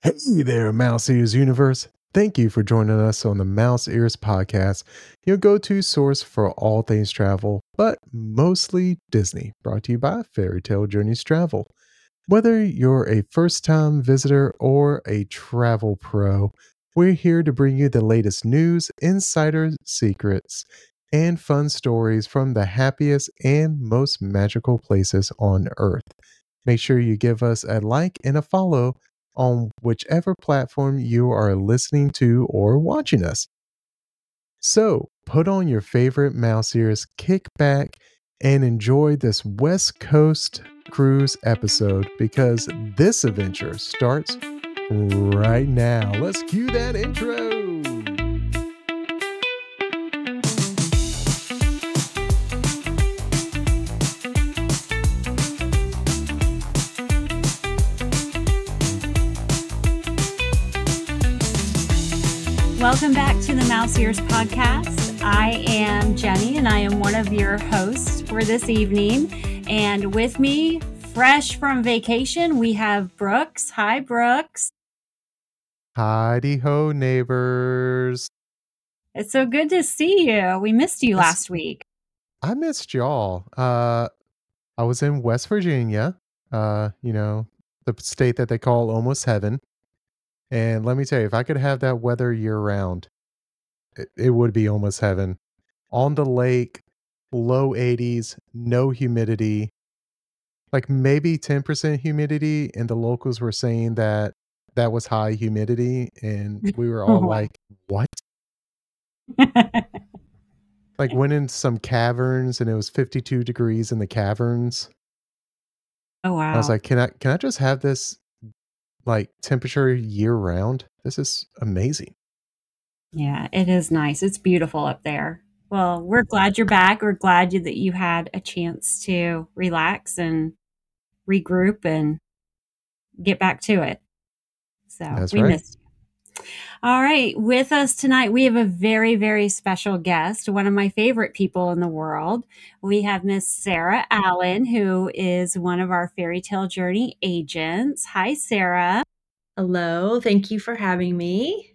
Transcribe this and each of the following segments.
Hey there, Mouse Ears Universe. Thank you for joining us on the Mouse Ears Podcast, your go to source for all things travel, but mostly Disney, brought to you by Fairy Tale Journeys Travel. Whether you're a first time visitor or a travel pro, we're here to bring you the latest news, insider secrets, and fun stories from the happiest and most magical places on Earth. Make sure you give us a like and a follow on whichever platform you are listening to or watching us. So, put on your favorite mouse ears, kick back, and enjoy this West Coast cruise episode because this adventure starts right now. Let's cue that intro. Welcome back to the Mouse Ears Podcast. I am Jenny, and I am one of your hosts for this evening. And with me, fresh from vacation, we have Brooks. Hi, Brooks. Heidi ho, neighbors. It's so good to see you. We missed you It's- last week. I missed y'all. I was in West Virginia, the state that they call almost heaven. And let me tell you, if I could have that weather year round, it would be almost heaven. On the lake, low 80s, no humidity, like maybe 10% humidity. And the locals were saying that that was high humidity. And we were all Wow. like, what? Like went in some caverns and it was 52 degrees in the caverns. Oh, I was wow. like, can I just have this like temperature year round? This is amazing. Yeah, it is nice. It's beautiful up there. Well, we're glad you're back. We're glad that you had a chance to relax and regroup and get back to it. So That's we right. missed you. All right. With us tonight, we have a very, very special guest, one of my favorite people in the world. We have Miss Sarah Allen, who is one of our Fairy Tale Journey agents. Hi, Sarah. Hello, thank you for having me.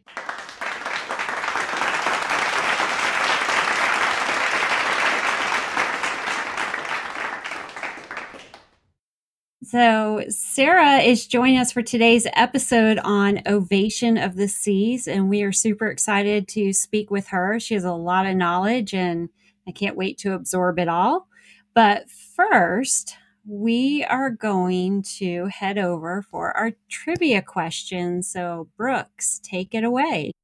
So, Sarah is joining us for today's episode on Ovation of the Seas, and we are super excited to speak with her. She has a lot of knowledge, and I can't wait to absorb it all. But first, we are going to head over for our trivia question. So, Brooks, take it away.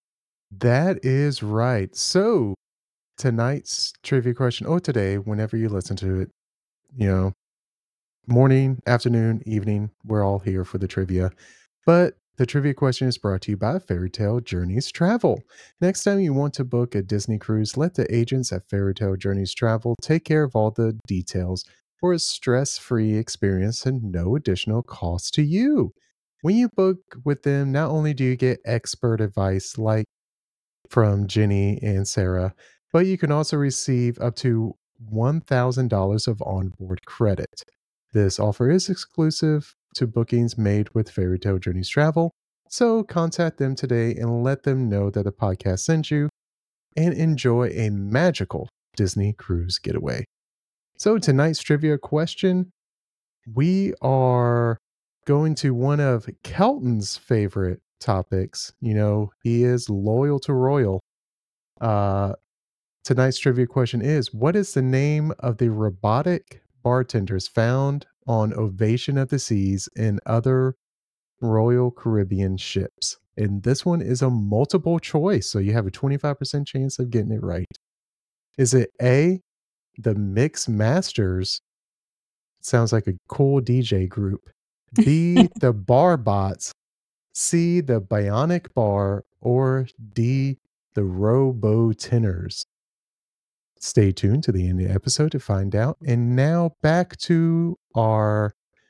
That is right. So tonight's trivia question, or today, whenever you listen to it, you know, morning, afternoon, evening, we're all here for the trivia. But the trivia question is brought to you by Fairy Tale Journeys Travel. Next time you want to book a Disney cruise, let the agents at Fairy Tale Journeys Travel take care of all the details for a stress free experience and no additional cost to you. When you book with them, not only do you get expert advice like from Jenny and Sarah, but you can also receive up to $1,000 of onboard credit. This offer is exclusive to bookings made with Fairy Tale Journeys Travel, so contact them today and let them know that the podcast sent you and enjoy a magical Disney cruise getaway. So, tonight's trivia question, we are going to one of Kelton's favorite topics. You know, he is loyal to Royal. uh, Tonight's trivia question is, what is the name of the robotic bartenders found on Ovation of the Seas and other Royal Caribbean ships? And this one is a multiple choice, so you have a 25% chance of getting it right. Is it A, the Mix Masters? Sounds like a cool DJ group. B, the Bar Bots? C, the Bionic Bar? Or D, the Robo Tenors? Stay tuned to the end of the episode to find out. And now back to our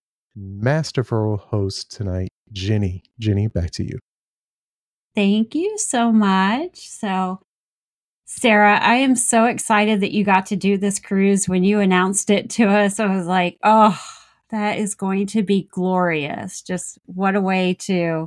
masterful host tonight, Jenny. Jenny, back to you. Thank you so much. So, Sarah, I am so excited that you got to do this cruise. When you announced it to us, I was like, oh, that is going to be glorious. Just what a way to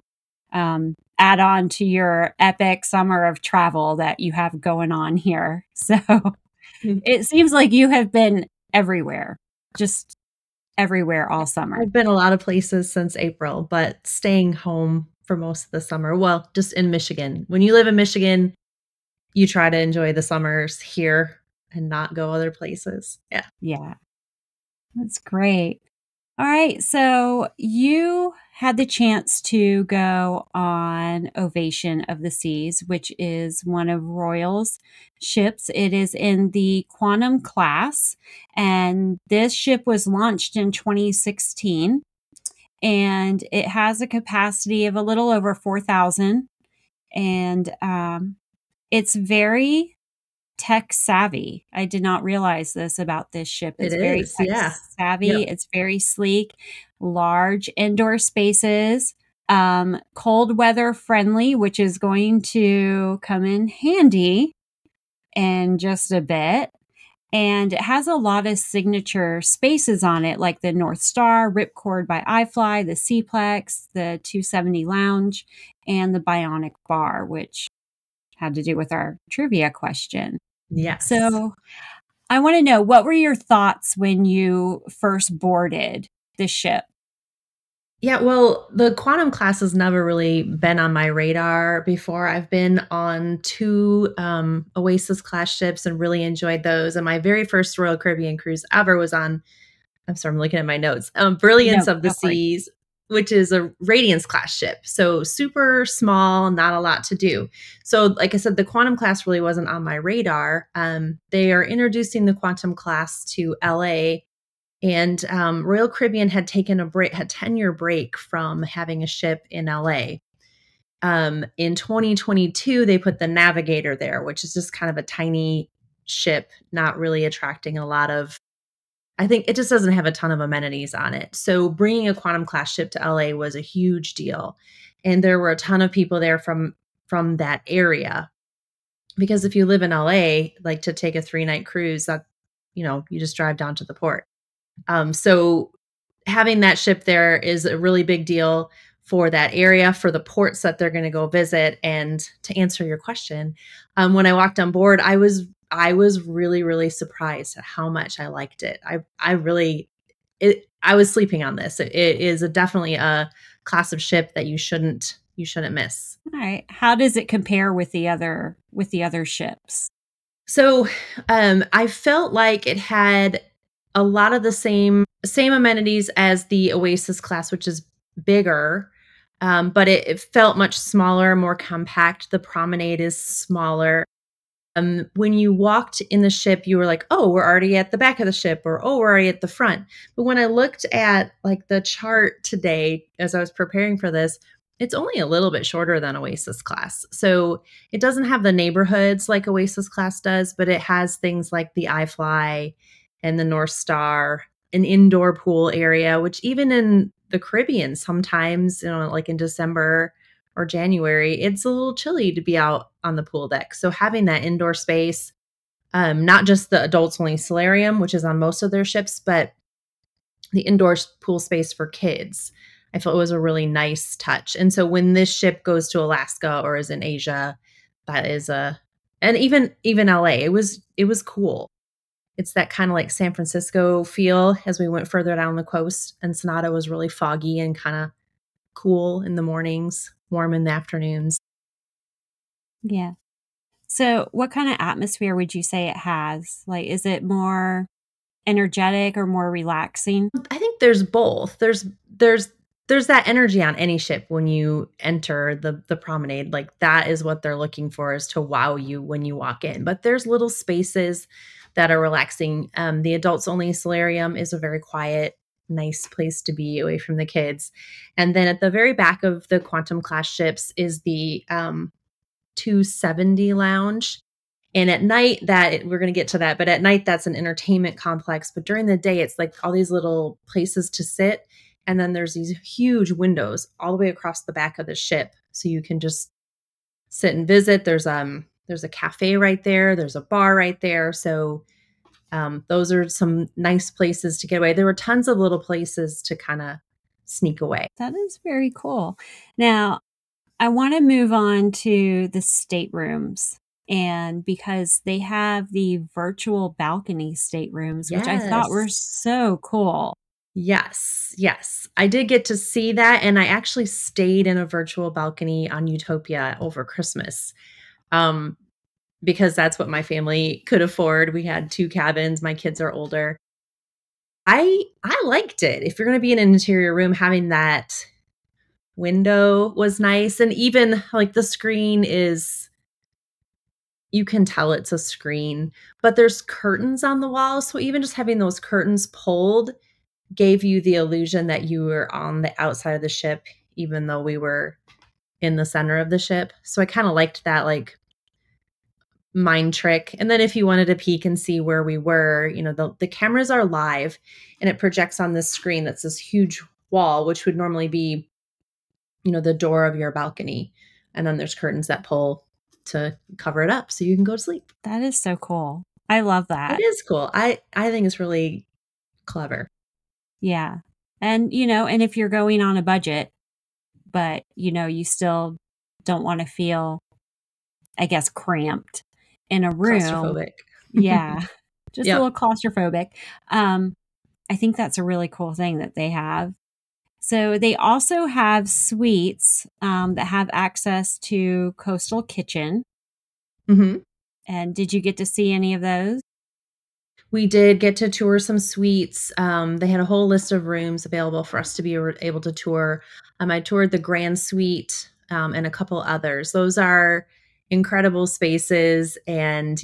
add on to your epic summer of travel that you have going on here. So it seems like you have been everywhere, just everywhere all summer. I've been a lot of places since April, but staying home for most of the summer. Well, just in Michigan. When you live in Michigan, you try to enjoy the summers here and not go other places. Yeah. Yeah, that's great. All right. So you had the chance to go on Ovation of the Seas, which is one of Royal's ships. It is in the Quantum class, and this ship was launched in 2016, and it has a capacity of a little over 4,000. And it's very tech savvy. I did not realize this about this ship. It It's very is. tech Yeah. savvy. Yep. It's very sleek, large indoor spaces, cold weather friendly, which is going to come in handy in just a bit. And it has a lot of signature spaces on it, like the North Star, Ripcord by iFly, the Seaplex, the 270 Lounge, and the Bionic Bar, which had to do with our trivia question. Yes. So I want to know, what were your thoughts when you first boarded the ship? Yeah, well, the Quantum class has never really been on my radar before. I've been on two Oasis class ships and really enjoyed those. And my very first Royal Caribbean cruise ever was on, I'm sorry, I'm looking at my notes, Brilliance No, of the go for it. Seas, which is a Radiance class ship. So super small, not a lot to do. So, like I said, the Quantum class really wasn't on my radar. They are introducing the Quantum class to LA, and Royal Caribbean had taken a break, had 10-year break from having a ship in LA. In 2022, they put the Navigator there, which is just kind of a tiny ship, not really attracting a lot of, I think it just doesn't have a ton of amenities on it. So bringing a Quantum class ship to LA was a huge deal. And there were a ton of people there from that area. Because if you live in LA, like to take a 3-night cruise, that, you just drive down to the port. So having that ship there is a really big deal for that area, for the ports that they're going to go visit. And to answer your question, when I walked on board, I was really, really surprised at how much I liked it. I was sleeping on this. It is definitely a class of ship that you shouldn't miss. All right. How does it compare with the other ships? So I felt like it had a lot of the same amenities as the Oasis class, which is bigger, but it felt much smaller, more compact. The promenade is smaller. When you walked in the ship, you were like, "Oh, we're already at the back of the ship," or "Oh, we're already at the front." But when I looked at like the chart today as I was preparing for this, it's only a little bit shorter than Oasis class. So it doesn't have the neighborhoods like Oasis class does, but it has things like the iFly and the North Star, an indoor pool area, which even in the Caribbean, sometimes, like in December or January, it's a little chilly to be out on the pool deck. So having that indoor space, not just the adults only solarium, which is on most of their ships, but the indoor pool space for kids, I felt it was a really nice touch. And so when this ship goes to Alaska or is in Asia, that is and even LA, it was cool. It's that kind of like San Francisco feel as we went further down the coast, and Sonata was really foggy and kind of cool in the mornings, warm in the afternoons. Yeah. So what kind of atmosphere would you say it has? Like, is it more energetic or more relaxing? I think there's both. There's that energy on any ship when you enter the promenade. Like that is what they're looking for, is to wow you when you walk in. But there's little spaces that are relaxing. The adults only solarium is a very quiet, nice place to be away from the kids. And then at the very back of the Quantum class ships is the 270 lounge. And at night, we're going to get to that, but at night, that's an entertainment complex. But during the day, it's like all these little places to sit. And then there's these huge windows all the way across the back of the ship. So you can just sit and visit. There's a cafe right there. There's a bar right there. So those are some nice places to get away. There were tons of little places to kind of sneak away. That is very cool. Now, I want to move on to the staterooms. And because they have the virtual balcony staterooms, which I thought were Yes. so cool. Yes, yes. I did get to see that, and I actually stayed in a virtual balcony on Utopia over Christmas, um, because that's what my family could afford. We had 2 cabins, my kids are older. I liked it. If you're gonna be in an interior room, having that window was nice, and even, like, the screen is you can tell it's a screen, but there's curtains on the wall, so even just having those curtains pulled gave you the illusion that you were on the outside of the ship, even though we were in the center of the ship. So I kinda liked that, like, mind trick, and then if you wanted to peek and see where we were, the cameras are live, and it projects on this screen that's this huge wall, which would normally be, the door of your balcony, and then there's curtains that pull to cover it up so you can go to sleep. That is so cool. I love It that. is cool. I think it's really clever. Yeah. And, and if you're going on a budget, but, you still don't want to feel, I guess, cramped in a room. Claustrophobic. Yeah. Just a Yep. little claustrophobic. I think that's a really cool thing that they have. So they also have suites that have access to Coastal Kitchen. Mhm. And did you get to see any of those? We did get to tour some suites. They had a whole list of rooms available for us to be able to tour. I toured the Grand Suite, and a couple others. Those are incredible spaces and,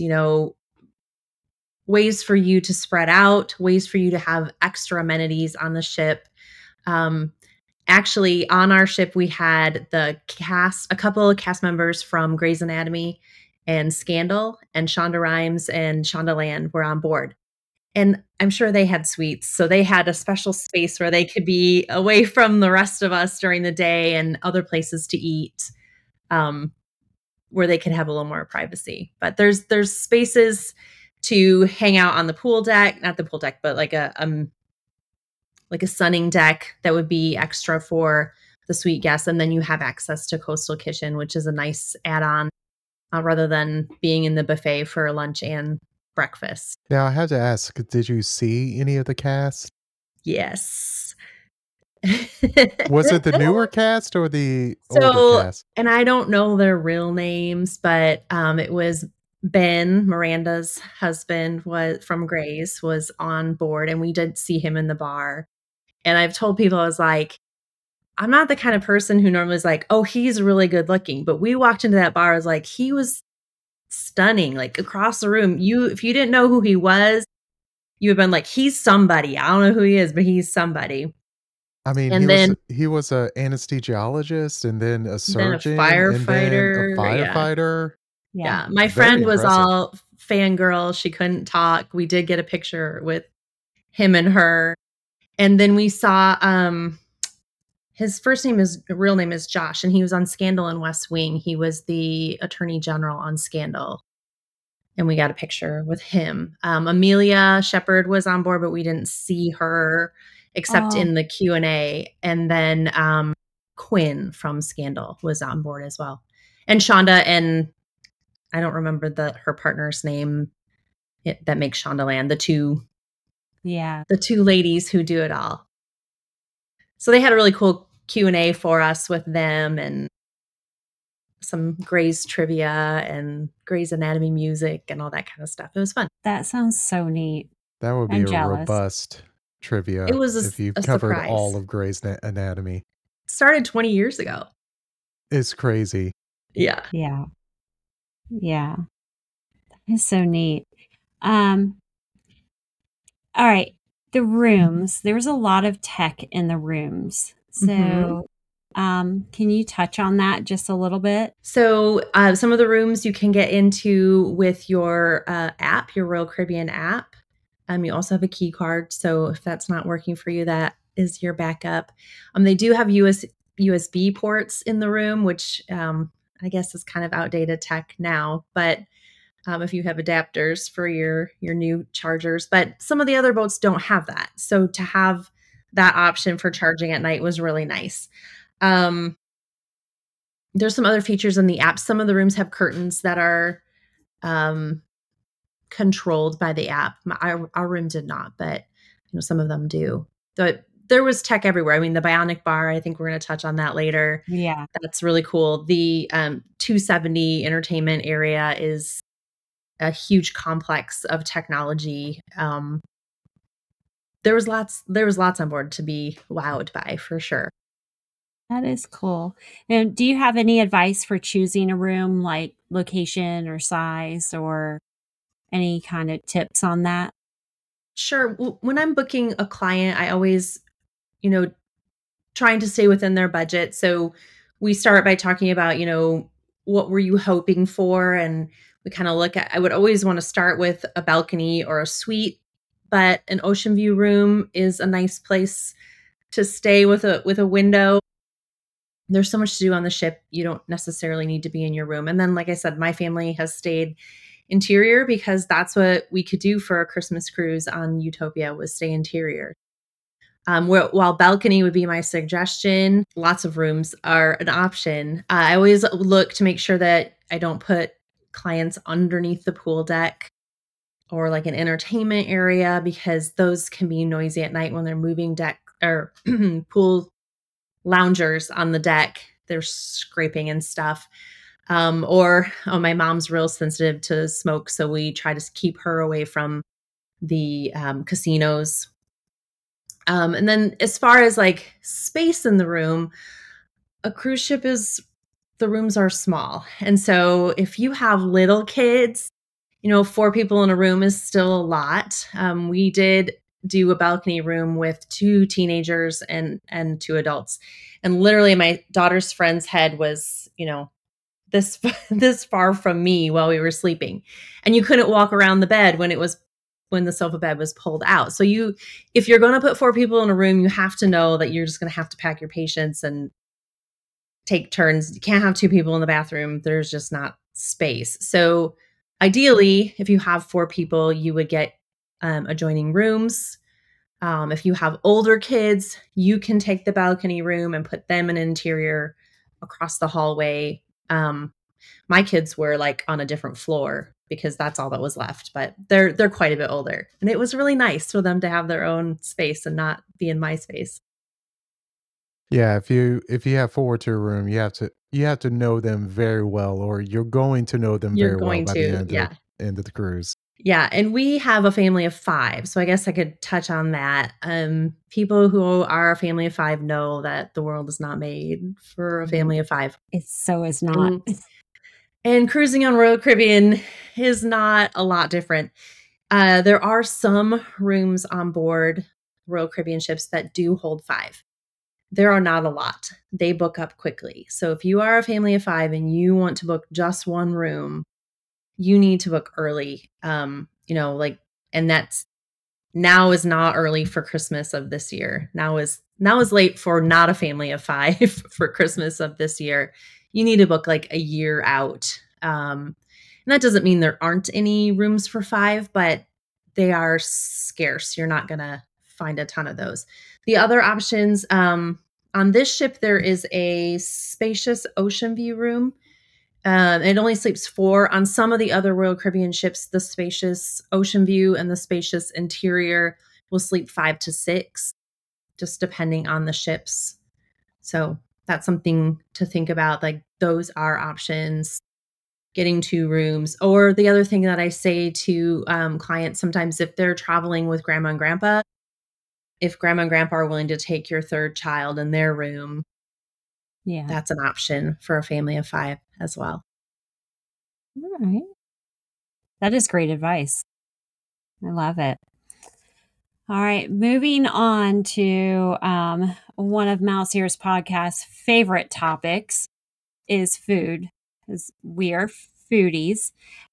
ways for you to spread out, ways for you to have extra amenities on the ship. Um, Actually, on our ship, we had a couple of cast members from Grey's Anatomy and Scandal, and Shonda Rhimes and Shondaland were on board. And I'm sure they had suites, so they had a special space where they could be away from the rest of us during the day and other places to eat, um, where they could have a little more privacy. But there's spaces to hang out on the pool deck, not the pool deck, but like a sunning deck that would be extra for the suite guests, and then you have access to Coastal Kitchen, which is a nice add-on, rather than being in the buffet for lunch and breakfast. Now I have to ask, did you see any of the cast? Yes. Was it the newer cast or the older So, cast? and I don't know their real names, but, it was Ben, Miranda's husband, was from Grace, was on board, and we did see him in the bar. And I've told people, I was like, I'm not the kind of person who normally is like, "Oh, he's really good looking," but we walked into that bar, I was like, he was stunning, like, across the room. If you didn't know who he was, you would've been like, "He's somebody. I don't know who he is, but he's somebody." I mean, And then he was a anesthesiologist and then a then a surgeon and then a firefighter, yeah. firefighter. Yeah. Yeah, my Very friend was impressive. all fangirl, she couldn't talk. We did get a picture with him and her, and then we saw, his real name is Josh, and he was on Scandal and West Wing. He was the attorney general on Scandal, and we got a picture with him. Amelia Shepherd was on board, but we didn't see her except Oh, in the Q&A, and then, Quinn from Scandal was on board as well. And Shonda, and I don't remember her partner's name, that makes Shondaland, yeah. the 2 ladies who do it all. So they had a really cool Q&A for us with them, and some Grey's trivia and Grey's Anatomy music and all that kind of stuff. It was fun. That sounds so neat. That would be I'm a jealous. robust It trivia was if you've a covered surprise. all of Grey's Anatomy. Started 20 years ago. It's crazy. Yeah. Yeah. Yeah. It's so neat. Um, all right. The rooms. There's a lot of tech in the rooms. Mhm. So, can you touch on that just a little bit? So, some of the rooms you can get into with your, app, your Royal Caribbean app. You also have a key card, so if that's not working for you, that is your backup. They do have USB ports in the room, which, I guess is kind of outdated tech now, but, if you have adapters for your new chargers, but some of the other boats don't have that. So to have that option for charging at night was really nice. Um, there's some other features in the app. Some of the rooms have curtains that are controlled by the app. Our room did not, but some of them do. But there was tech everywhere. I mean, the Bionic bar, I think we're going to touch on that later. Yeah. That's really cool. The 270 entertainment area is a huge complex of technology. There was lots on board to be wowed by, for sure. That is cool. And do you have any advice for choosing a room, like location or size, or any kind of tips on that? Sure. When I'm booking a client, I always, trying to stay within their budget. So we start by talking about, what were you hoping for? And we kind of look at, I would always want to start with a balcony or a suite, but an ocean view room is a nice place to stay with a window. There's so much to do on the ship. You don't necessarily need to be in your room. And then, like I said, my family has stayed interior because that's what we could do for a Christmas cruise on Utopia, was stay interior. While balcony would be my suggestion, lots of rooms are an option. I always look to make sure that I don't put clients underneath the pool deck or like an entertainment area, because those can be noisy at night when they're moving deck or pool loungers on the deck. They're scraping and stuff. My mom's real sensitive to smoke, so we try to keep her away from the casinos. And then as far as like space in the room, a cruise ship the rooms are small. And so if you have little kids, 4 people in a room is still a lot. We did do a balcony room with 2 teenagers and 2 adults. And literally my daughter's friend's head was, this this far from me while we were sleeping. And you couldn't walk around the bed when the sofa bed was pulled out. So if you're going to put 4 people in a room, you have to know that you're just going to have to pack your patience and take turns. You can't have 2 people in the bathroom. There's just not space. So ideally, if you have 4 people, you would get adjoining rooms. If you have older kids, you can take the balcony room and put them in an interior across the hallway. My kids were like on a different floor because that's all that was left, but they're quite a bit older. And it was really nice for them to have their own space and not be in my space. Yeah, if you have 4 to a room, you have to know them very well, or you're going to know them You're very well going by the to, yeah. end of the cruise. Yeah, and we have a family of 5, so I guess I could touch on that. People who are a family of 5 know that the world is not made for a family of 5. It so is not. And cruising on Royal Caribbean is not a lot different. There are some rooms on board Royal Caribbean ships that do hold 5. There are not a lot. They book up quickly. So if you are a family of 5 and you want to book just one room, you need to book early. And that's now is not early for Christmas of this year. Now is late for not a family of 5 for Christmas of this year. You need to book like a year out. And that doesn't mean there aren't any rooms for 5, but they are scarce. You're not going to find a ton of those. The other options, on this ship, there is a spacious ocean view room. It only sleeps 4. On some of the other Royal Caribbean ships, the spacious ocean view and the spacious interior will sleep 5 to 6, just depending on the ships. So that's something to think about. Like, those are options. Getting 2 rooms. Or the other thing that I say to clients sometimes, if they're traveling with grandma and grandpa, if grandma and grandpa are willing to take your 3rd child in their room, Yeah. that's an option for a family of 5 as well. All right. That is great advice. I love it. All right. Moving on to one of Mouse Ears podcast's favorite topics is food, because we are foodies.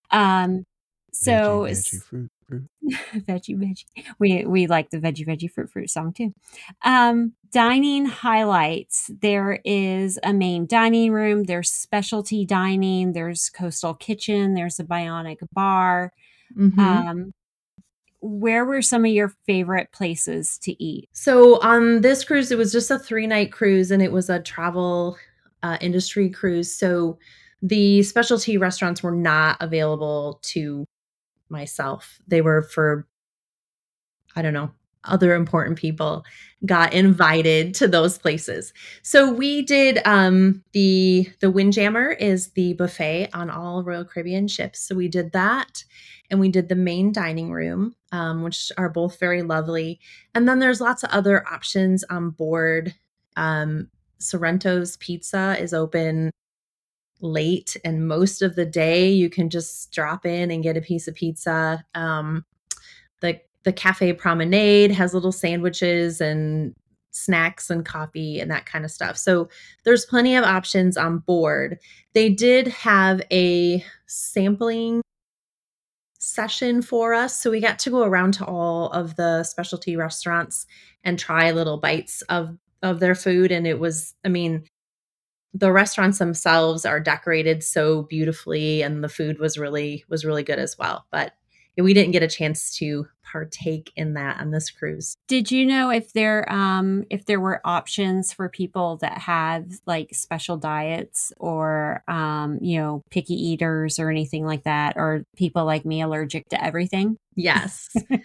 So Veggie, fruit. veggie. We like the veggie fruit song too. Dining highlights. There is a main dining room. There's specialty dining. There's coastal kitchen. There's a bionic bar. Mm-hmm. Where were some of your favorite places to eat? So on this cruise, it was just a 3-night cruise, and it was a travel industry cruise. So the specialty restaurants were not available to myself. They were for, I don't know, other important people got invited to those places. So we did the Windjammer is the buffet on all Royal Caribbean ships. So we did that, and we did the main dining room, which are both very lovely. And then there's lots of other options on board. Sorrento's Pizza is open late, and most of the day you can just drop in and get a piece of pizza. The Cafe Promenade has little sandwiches and snacks and coffee and that kind of stuff. So there's plenty of options on board. They did have a sampling session for us. So we got to go around to all of the specialty restaurants and try little bites of their food. And it was, I mean, the restaurants themselves are decorated so beautifully, and the food was really good as well. But we didn't get a chance to partake in that on this cruise. Did you know if there were options for people that had like special diets or picky eaters or anything like that, or people like me allergic to everything? Yes.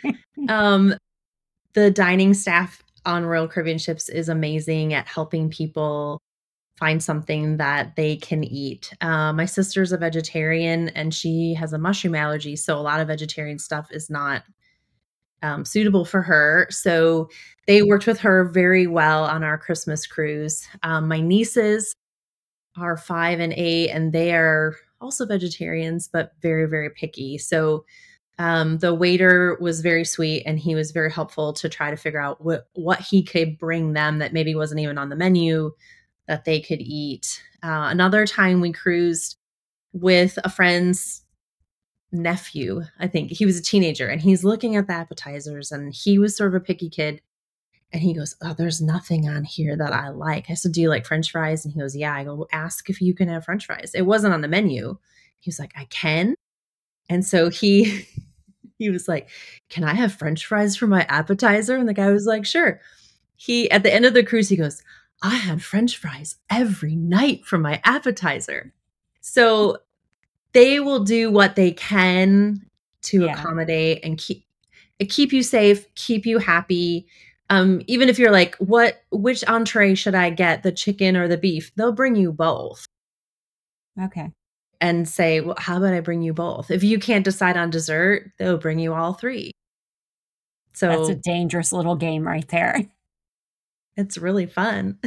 The dining staff on Royal Caribbean ships is amazing at helping people find something that they can eat. My sister's a vegetarian and she has a mushroom allergy, so a lot of vegetarian stuff is not suitable for her. So they worked with her very well on our Christmas cruise. My nieces are 5 and 8, and they are also vegetarians, but very, very picky. So the waiter was very sweet, and he was very helpful to try to figure out what he could bring them that maybe wasn't even on the menu that they could eat. Another time we cruised with a friend's nephew. I think he was a teenager, and he's looking at the appetizers, and he was sort of a picky kid. And he goes, "Oh, there's nothing on here that I like." I said, "Do you like French fries?" And he goes, "Yeah." I go, "Well, ask if you can have French fries." It wasn't on the menu. He was like, "I can." And so he he was like, "Can I have French fries for my appetizer?" And the guy was like, "Sure." He At the end of the cruise, he goes, "I had French fries every night for my appetizer." So they will do what they can to Yeah. accommodate and keep you safe, keep you happy. Even if you're like, which entree should I get, the chicken or the beef? They'll bring you both Okay. and say, "Well, how about I bring you both?" If you can't decide on dessert, they'll bring you all three. That's a So dangerous little game right there. it's really fun.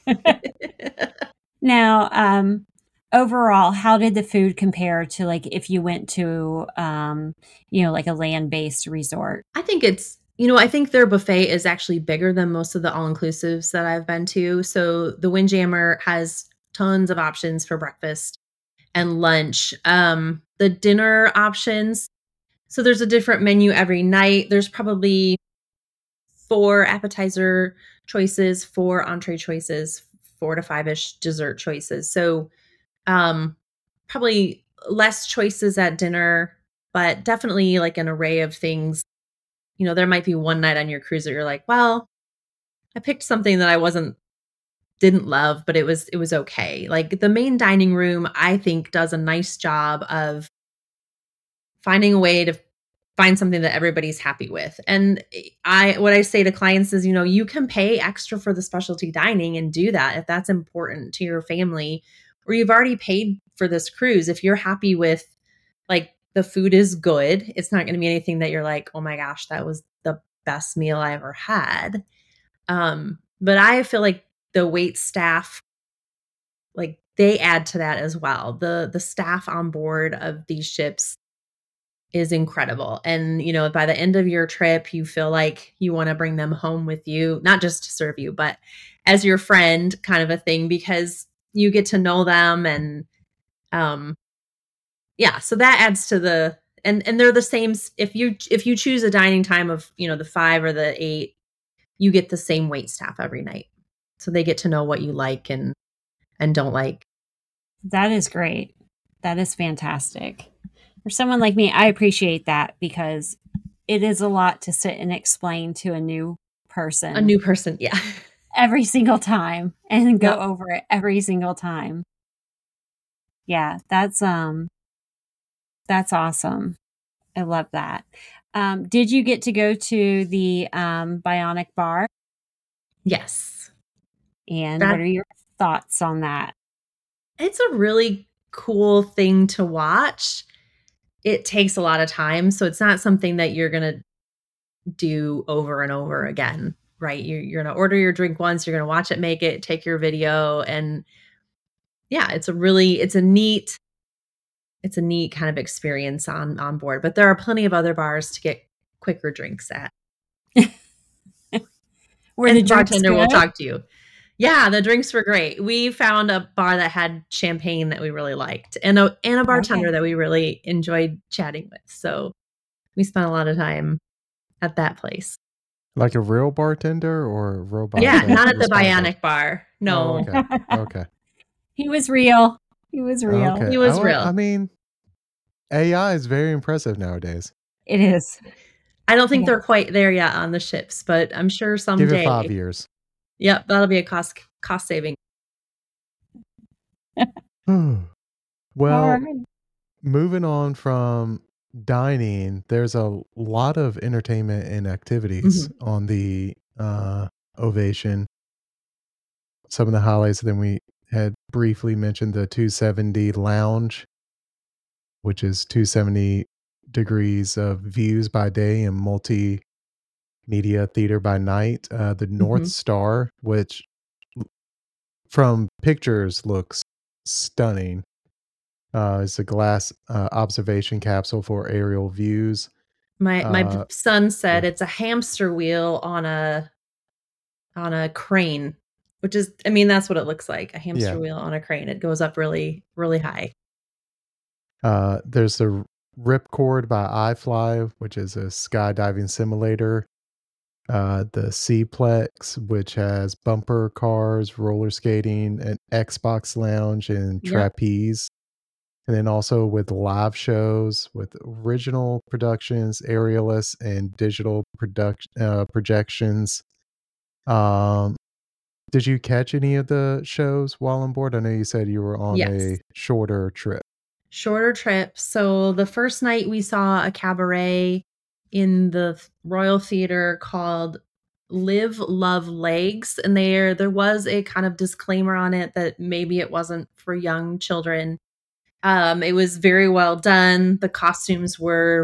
Now, overall, how did the food compare to like if you went to like a land-based resort? I think their buffet is actually bigger than most of the all-inclusives that I've been to. So the Windjammer has tons of options for breakfast and lunch. The dinner options, so there's a different menu every night. There's probably 4 appetizer choices, 4 entree choices, 4 to 5-ish dessert choices. So, probably less choices at dinner, but definitely like an array of things. There might be one night on your cruise that you're like, "Well, I picked something that I didn't love, but it was okay." Like the main dining room, I think does a nice job of finding a way to find something that everybody's happy with. And what I say to clients is, you can pay extra for the specialty dining and do that if that's important to your family, or you've already paid for this cruise. If you're happy with, like, the food is good, it's not going to be anything that you're like, "Oh my gosh, that was the best meal I ever had." But I feel like the wait staff, like, they add to that as well. The staff on board of these ships is incredible. And, by the end of your trip, you feel like you want to bring them home with you, not just to serve you, but as your friend kind of a thing, because you get to know them. And yeah, so that adds to and they're the same. If you choose a dining time of, the 5 or the 8, you get the same wait staff every night. So they get to know what you like and don't like. That is great. That is fantastic. For someone like me, I appreciate that because it is a lot to sit and explain to a new A person. new person, yeah. every single time and go Yep. over it every single time. Yeah, that's awesome. I love that. Did you get to go to the Bionic Bar? Yes. And what That are your thoughts on that? it's a really cool thing to watch. It takes a lot of time, so it's not something that you're gonna do over and over again, right? You're gonna order your drink once, you're gonna watch it make it, take your video, and yeah, it's a neat kind of experience on board, but there are plenty of other bars to get quicker drinks at. Were And the the drinks bartender will good? talk to you. Yeah, the drinks were great. We found a bar that had champagne that we really liked and a bartender Okay. that we really enjoyed chatting with. So, we spent a lot of time at that place. Like a real bartender or a robot Yeah, that not at the responded? Bionic bar. Oh, No, okay. Okay. He was real. He was real. Okay. he was I real. mean, AI is very impressive nowadays. It is. I don't think Yeah. they're quite there yet on the ships, but I'm sure Give it someday. 5 years. Yep, that'll be a cost saving. All Well, right. moving on from dining, there's a lot of entertainment and activities Mhm, on the Ovation. Some of the highlights, then we had briefly mentioned the 270 lounge, which is 270 degrees of views by day and multimedia theater by night. The North mhm. Star, which from pictures looks stunning. It's a glass observation capsule for aerial views. My Uh, son yeah, said it's a hamster wheel on a crane, which is I mean, that's what it looks like, a yeah. hamster wheel on a crane. It goes up really, really high. There's the Ripcord by iFly, which is a skydiving simulator. The Cplex, which has bumper cars, roller skating, an Xbox lounge, and Yep. trapeze. And then also with live shows, with original productions, aerialists, and digital projections. Um, did you catch any of the shows while on board? I know you said you were on Yes. a shorter trip. Shorter trip. So, the first night we saw a cabaret in the Royal Theater called Live, Love, Legs, and there was a kind of disclaimer on it that maybe it wasn't for young children. It was very well done. The costumes were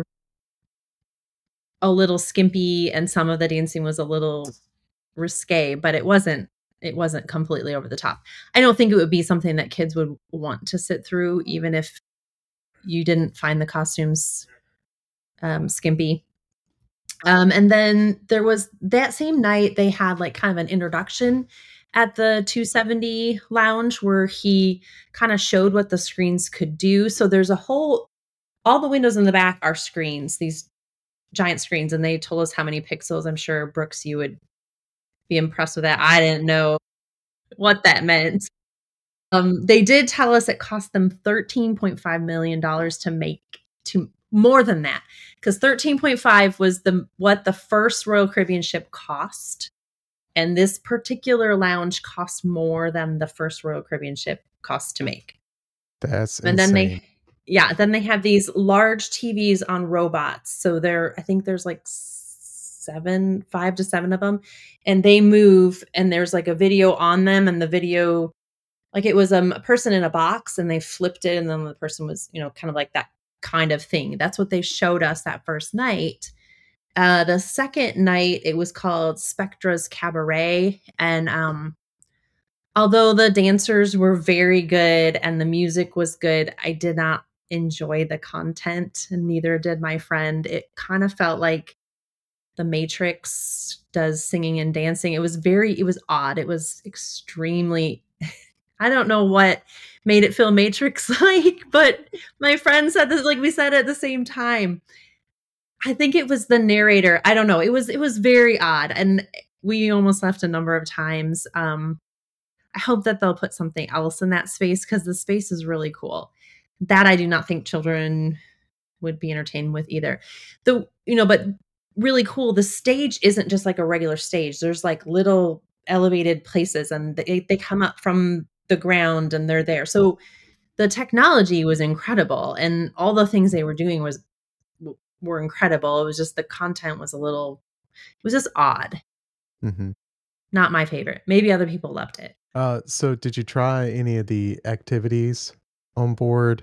a little skimpy and some of the dancing was a little risque, but it wasn't completely over the top. I don't think it would be something that kids would want to sit through even if you didn't find the costumes skimpy. And then there was that same night they had like kind of an introduction at the 270 lounge where he kind of showed what the screens could do. So there's a whole all the windows in the back are screens, these giant screens, and they told us how many pixels. I'm sure Brooks, you would be impressed with that. I didn't know what that meant. They did tell us it cost them $13.5 million dollars to make to more than that, because 13.5 was what the first Royal Caribbean ship cost, and this particular lounge cost more than the first Royal Caribbean ship cost to make. That's And then insane. then they have these large TVs on robots. So I think there's like 5 to 7 of them, and they move, and there's like a video on them, and the video, like it was a person in a box, and they flipped it, and then the person was, kind of like that kind of thing. That's what they showed us that first night. The second night, it was called Spectra's Cabaret, and although the dancers were very good and the music was good, I did not enjoy the content, and neither did my friend. It kind of felt like The Matrix does singing and dancing. It was odd. It was extremely I don't know what made it feel Matrix like, but my friend said that like we said at the same time. I think it was the narrator. I don't know. It was very odd, and we almost left a number of times. I hope that they'll put something else in that space because the space is really cool. That I do not think children would be entertained with either. But really cool. The stage isn't just like a regular stage. There's like little elevated places, and they come up from the ground and they're there. So the technology was incredible, and all the things they were doing were incredible. It was just the content was it was just odd. Mhm. Not my favorite. Maybe other people loved it. So did you try any of the activities on board?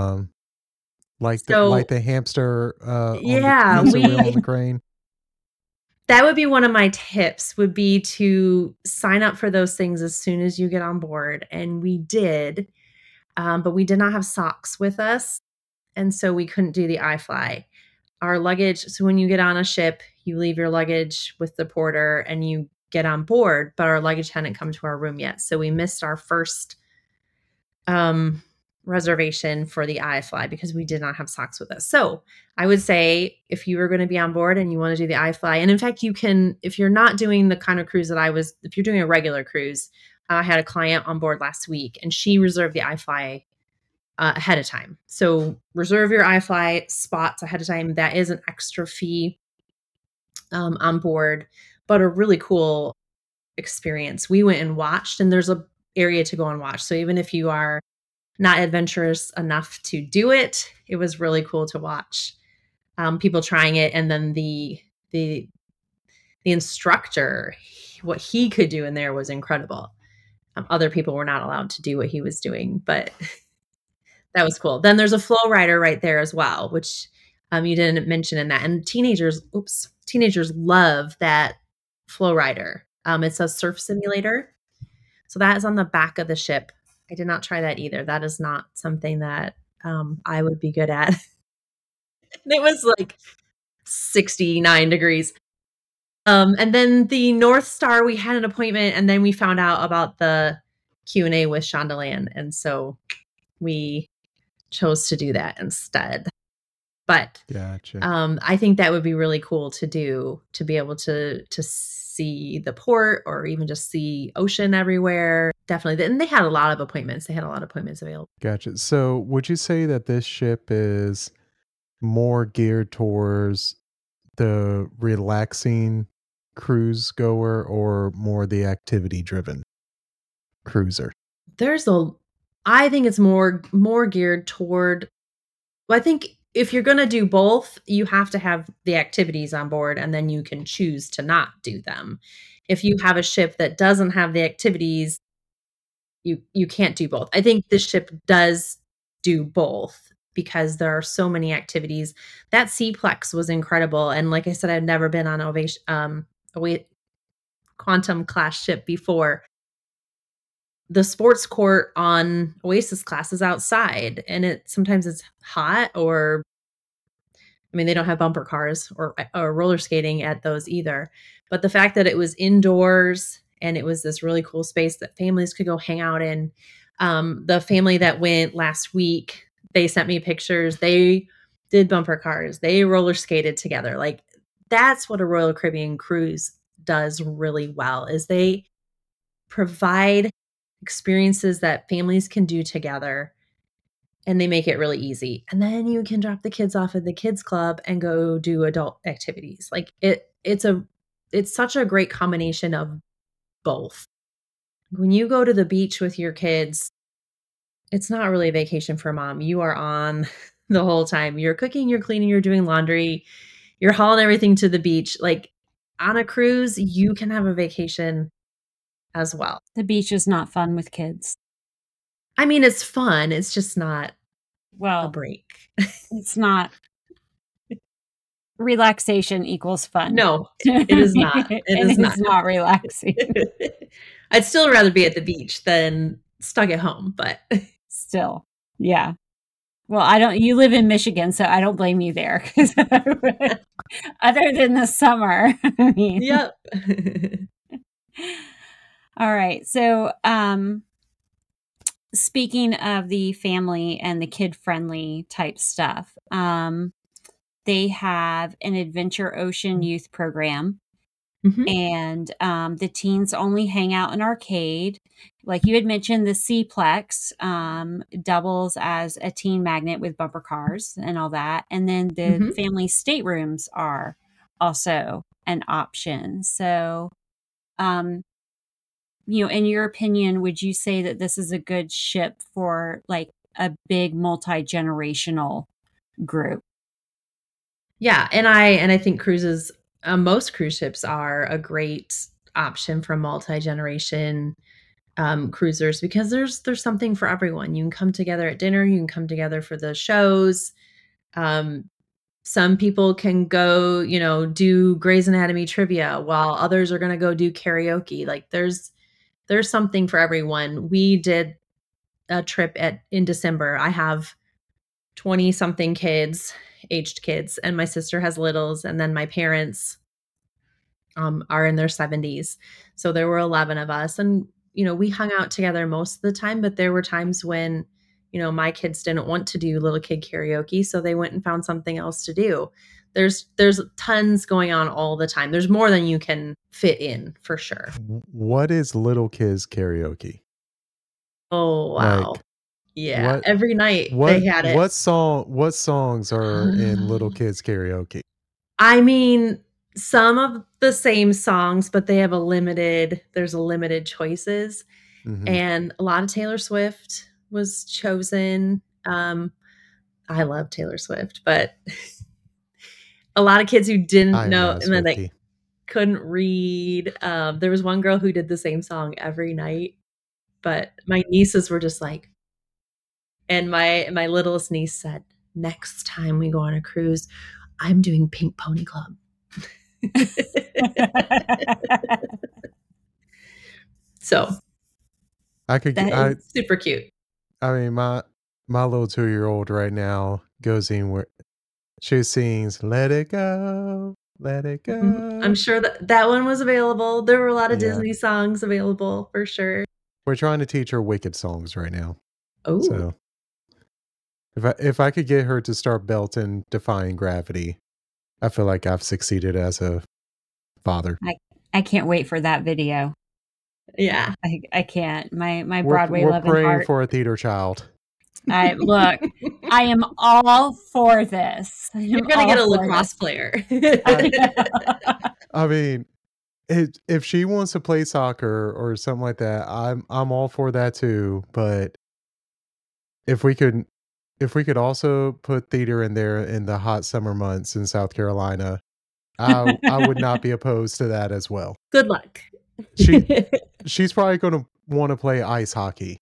Like So the hamster, on the yeah, hamster wheel on the crane? that would be one of my tips, would be to sign up for those things as soon as you get on board, and we did, but we did not have socks with us, and so we couldn't do the iFly. Our luggage, so when you get on a ship, you leave your luggage with the porter and you get on board, but our luggage hadn't come to our room yet. So we missed our first um reservation for the iFly because we did not have socks with us. So I would say, if you were going to be on board and you want to do the iFly, and in fact, you can, if you're not doing the kind of cruise that if you're doing a regular cruise, I had a client on board last week and she reserved the iFly ahead of time. So reserve your iFly spots ahead of time. That is an extra fee on board, but a really cool experience. We went and watched, and there's a area to go and watch. So even if you are not adventurous enough to do it, it was really cool to watch people trying it, and then the instructor, what he could do in there was incredible. Other people were not allowed to do what he was doing, but that was cool. Then there's a flow rider right there as well, which you didn't mention in that. And teenagers love that flow rider. It's a surf simulator. So that is on the back of the ship. I did not try that either. That is not something that I would be good at. And it was like 69 degrees. And then the North Star, we had an appointment, and then we found out about the Q&A with Shondaland. And so we chose to do that instead. But Gotcha. I think that would be really cool to do, to be able to see the port or even just see ocean everywhere. Definitely. And they had a lot of appointments. They had a lot of appointments available. Gotcha. So would you say that this ship is more geared towards the relaxing cruise goer or more the activity driven cruiser? There's a I think it's more geared toward, well, I think if you're going to do both, you have to have the activities on board, and then you can choose to not do them. If you have a ship that doesn't have the activities, you can't do both. I think this ship does do both because there are so many activities. That Seaplex was incredible, and like I said, I've never been on a quantum class ship before. The sports court on Oasis class is outside, and sometimes it's hot, or I mean, they don't have bumper cars or roller skating at those either. But the fact that it was indoors and it was this really cool space that families could go hang out in. The family that went last week, they sent me pictures. They did bumper cars. They roller skated together. Like, that's what a Royal Caribbean cruise does really well, is they provide experiences that families can do together, and they make it really easy. And then you can drop the kids off at the kids club and go do adult activities. Like, it's such a great combination of both. When you go to the beach with your kids, it's not really a vacation for mom. You are on the whole time. You're cooking, you're cleaning, you're doing laundry, you're hauling everything to the beach. Like, on a cruise, you can have a vacation as well. The beach is not fun with kids. I mean, it's fun. It's just not a Well, break. it's not relaxation equals fun. No, it is not. It And is not. it's not relaxing. I'd still rather be at the beach than stuck at home, but Still, yeah. Well, you live in Michigan, so I don't blame you there. 'Cause other than the summer, I mean. yep. All right. So, speaking of the family and the kid-friendly type stuff, they have an Adventure Ocean youth program, Mhm. and the teens only hang out in arcade. Like you had mentioned, the Seaplex doubles as a teen magnet with bumper cars and all that. And then the Mhm. family staterooms are also an option. So, um, in your opinion, would you say that this is a good ship for like a big multi-generational group? Yeah, and I think cruises, most cruise ships are a great option for multi-generation cruisers because there's something for everyone. You can come together at dinner, you can come together for the shows. Um, some people can go, do Grey's Anatomy trivia while others are going to go do karaoke. Like there's something for everyone. We did a trip in December. I have 20 something aged kids, and my sister has littles, and then my parents are in their 70s. So there were 11 of us. And, we hung out together most of the time, but there were times when, my kids didn't want to do little kid karaoke. So they went and found something else to do. There's tons going on all the time. There's more than you can fit in for sure. What is little kids karaoke? Oh, wow. Like Yeah. what Every night what they had it. what songs are in little kids karaoke? I mean, some of the same songs, but there's a limited choices. Mhm. And a lot of Taylor Swift was chosen. I love Taylor Swift, but a lot of kids who didn't I am know not a and then they Swiftie. couldn't read. There was one girl who did the same song every night, but my nieces were just like, and my littlest niece said, "Next time we go on a cruise, I'm doing Pink Pony Club." So I could g that is super cute. I mean, my little 2-year-old right now goes in where she sings, "Let it go, let it Mhm. go." I'm sure that one was available. There were a lot of Yeah. Disney songs available for sure. We're trying to teach her Wicked songs right now. Oh, So, if I could get her to start belting Defying Gravity, I feel like I've succeeded as a father. I can't wait for that video. yeah. I can't. My Broadway We're love and praying heart. for a theater child. I look, I am all for this. I You're am gonna get all a for lacrosse this. player. I I mean, if she wants to play soccer or something like that, I'm all for that too, but if we could if we could also put theater in there in the hot summer months in South Carolina, I would not be opposed to that as well. Good luck. She she's probably gonna wanna play ice hockey.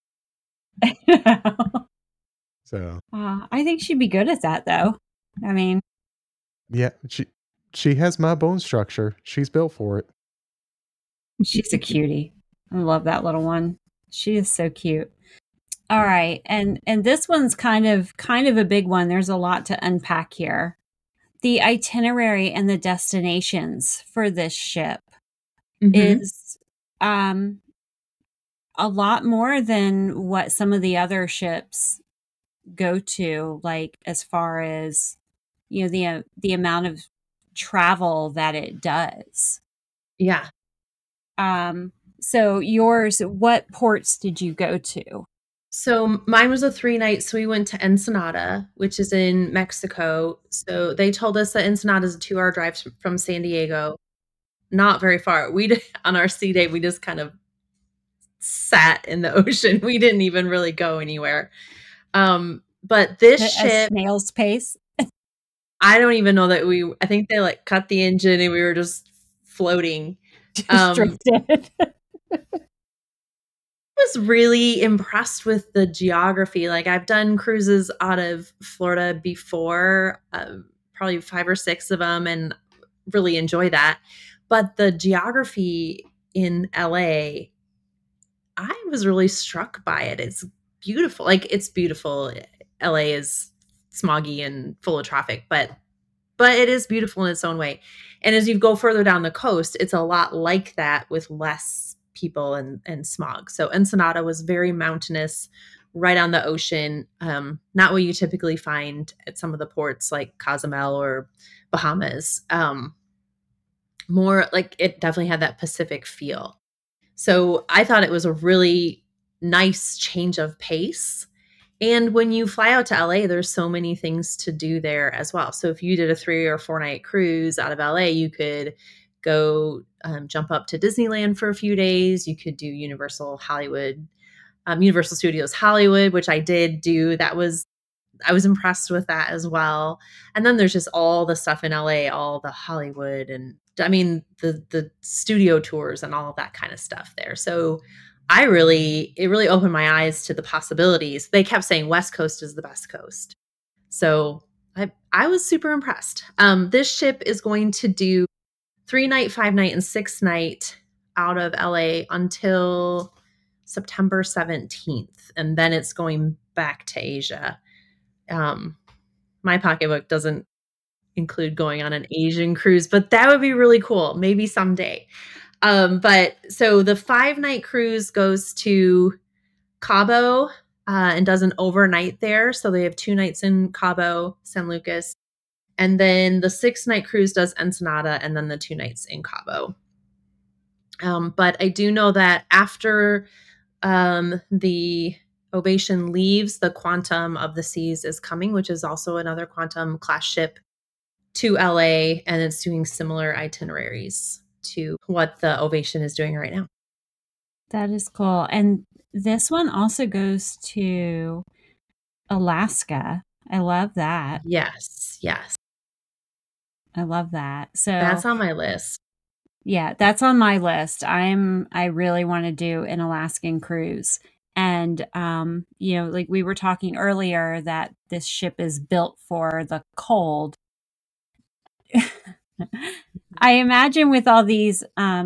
So, I think she'd be good at that, though. I mean, yeah, she has my bone structure. She's built for it. she's a cutie. I love that little one. She is so cute. All right, and this one's kind of a big one. There's a lot to unpack here. The itinerary and the destinations for this ship Mhm. is um a lot more than what some of the other ships go to, like as far as the amount of travel that it does. Yeah. Um, so yours, what ports did you go to? So mine was a 3-night, so we went to Ensenada, which is in Mexico. So they told us that Ensenada is a 2-hour drive from San Diego. Not very far. On our sea day, we just kind of sat in the ocean. We didn't even really go anywhere. But this A ship, snail's pace? I don't even know that I think they like cut the engine and we were just floating. Just Um, drifted. was really impressed with the geography. Like I've done cruises out of Florida before, probably 5 or 6 of them, and really enjoy that. But the geography in LA, I was really struck by it. It's beautiful. Like it's beautiful. LA is smoggy and full of traffic, but it is beautiful in its own way. And as you go further down the coast, it's a lot like that with less people and smog. So Ensenada was very mountainous, right on the ocean. Not what you typically find at some of the ports like Cozumel or Bahamas. More like it definitely had that Pacific feel. So I thought it was a really nice change of pace. And when you fly out to LA, there's so many things to do there as well. So if you did a 3 or 4 night cruise out of LA, you could go jump up to Disneyland for a few days. You could do Universal Studios Hollywood, which I did do. I was impressed with that as well. And then there's just all the stuff in LA, all the Hollywood, and I mean the studio tours and all of that kind of stuff there. So it really opened my eyes to the possibilities. They kept saying West Coast is the best coast. So I was super impressed. This ship is going to do 3-night, 5-night, and 6-night out of LA until September 17th. And then it's going back to Asia. My pocketbook doesn't include going on an Asian cruise, but that would be really cool. Maybe someday. But so the 5-night cruise goes to Cabo and does an overnight there. So they have 2 nights in Cabo, San Lucas. And then the 6-night cruise does Ensenada and then the 2 nights in Cabo. But I do know that after the Ovation leaves, the Quantum of the Seas is coming, which is also another Quantum class ship to LA, and it's doing similar itineraries to what the Ovation is doing right now. That is cool. And this one also goes to Alaska. I love that. Yes. I love that. So that's on my list. Yeah, that's on my list. I really want to do an Alaskan cruise. And like we were talking earlier that this ship is built for the cold. I imagine with all these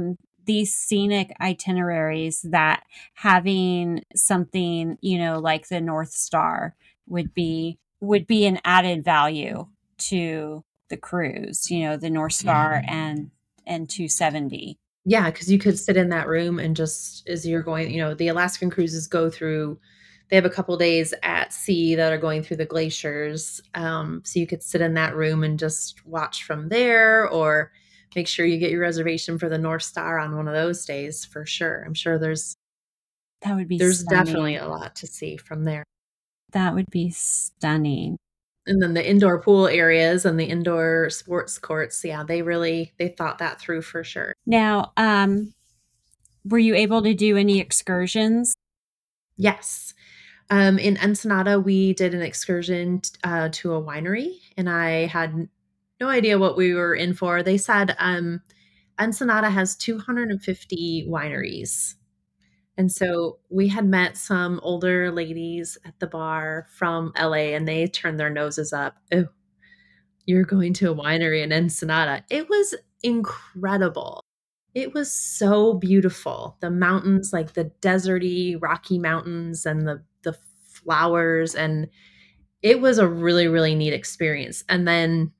scenic itineraries that having something, like the North Star would be an added value to the cruise, the North Star and 270. Yeah, because you could sit in that room and just as you're going, the Alaskan cruises go through, they have a couple days at sea that are going through the glaciers. So you could sit in that room and just watch from there, or make sure you get your reservation for the North Star on one of those days for sure. I'm sure there's definitely a lot to see from there. That would be stunning. And then the indoor pool areas and the indoor sports courts, yeah, they thought that through for sure. Now, were you able to do any excursions? Yes. In Ensenada, we did an excursion to a winery, and I had no idea what we were in for. They said Ensenada has 250 wineries. And so we had met some older ladies at the bar from LA, and they turned their noses up. Oh, you're going to a winery in Ensenada. It was incredible. It was so beautiful. The mountains, like the deserty, rocky mountains and the flowers. And it was a really, really neat experience. And then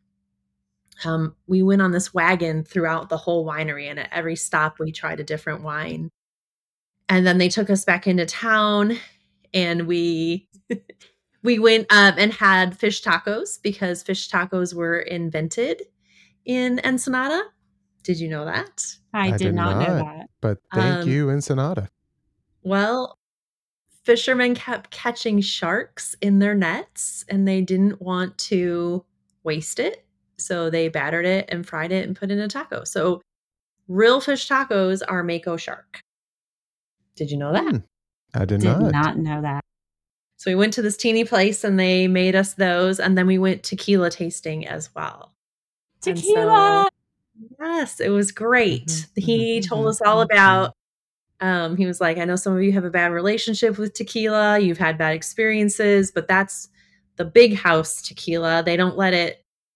we went on this wagon throughout the whole winery. And at every stop, we tried a different wine. And then they took us back into town, and we went and had fish tacos because fish tacos were invented in Ensenada. Did you know that? I did not know that. But thank you, Ensenada. Well, fishermen kept catching sharks in their nets, and they didn't want to waste it. So they battered it and fried it and put in a taco. So real fish tacos are Mako shark. Did you know that? I did not know that. So we went to this teeny place and they made us those. And then we went tequila tasting as well. Tequila! Yes, it was great. He told us all about, he was like, I know some of you have a bad relationship with tequila. You've had bad experiences, but that's the big house tequila. They don't let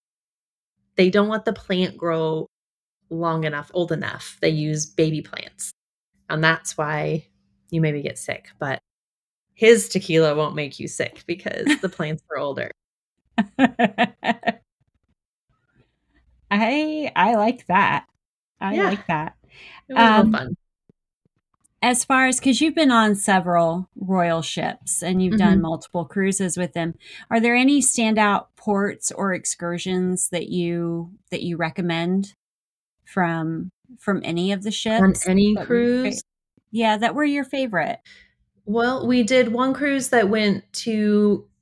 the plant grow old enough. They use baby plants. And that's why you maybe get sick. But his tequila won't make you sick because the plants are older. I like that. I like that. It was real fun. As far as, because you've been on several royal ships and you've done multiple cruises with them, are there any standout ports or excursions that you recommend from any of the ships? On any cruise? Yeah, that were your favorite. Well, we did one cruise that went to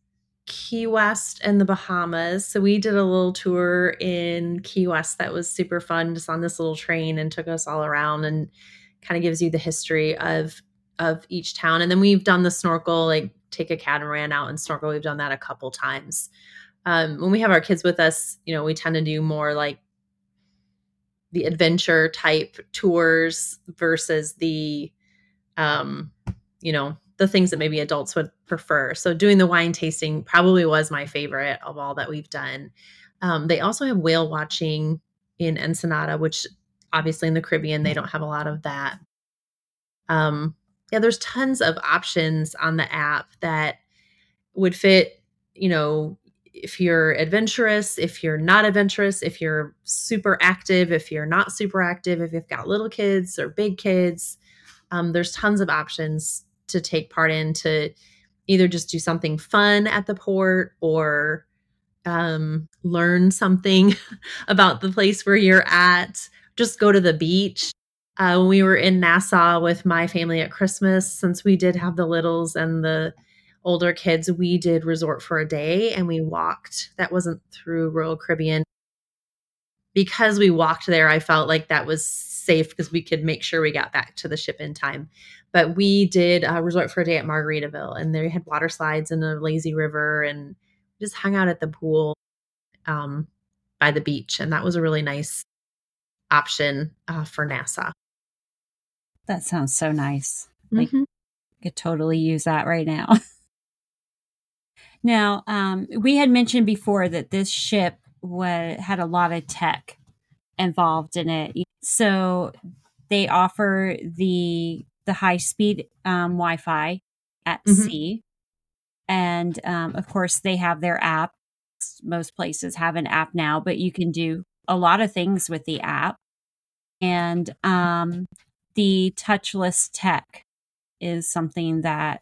Key West and the Bahamas. So we did a little tour in Key West that was super fun, just on this little train, and took us all around and kind of gives you the history of each town. And then we've done the snorkel, like take a catamaran out and snorkel. We've done that a couple times. When we have our kids with us, we tend to do more like the adventure type tours versus um, the things that maybe adults would prefer. So doing the wine tasting probably was my favorite of all that we've done. They also have whale watching in Ensenada, which obviously in the Caribbean, they don't have a lot of that. Yeah, there's tons of options on the app that would fit, if you're adventurous, if you're not adventurous, if you're super active, if you're not super active, if you've got little kids or big kids. There's tons of options to take part in, to either just do something fun at the port or learn something about the place where you're at. Just go to the beach. When we were in Nassau with my family at Christmas, since we did have the littles and the older kids, we did resort for a day and we walked. That wasn't through Royal Caribbean. Because we walked there, I felt like that was safe because we could make sure we got back to the ship in time. But we did a resort for a day at Margaritaville, and they had water slides and a lazy river, and just hung out at the pool um, by the beach. And that was a really nice option for Nassau. That sounds so nice. Like, Mhm. could totally use that right now. Now, we had mentioned before that this ship had a lot of tech involved in it. So they offer the high speed Wi-Fi at Mhm. sea, and of course they have their app. Most places have an app now, but you can do a lot of things with the app. And the touchless tech is something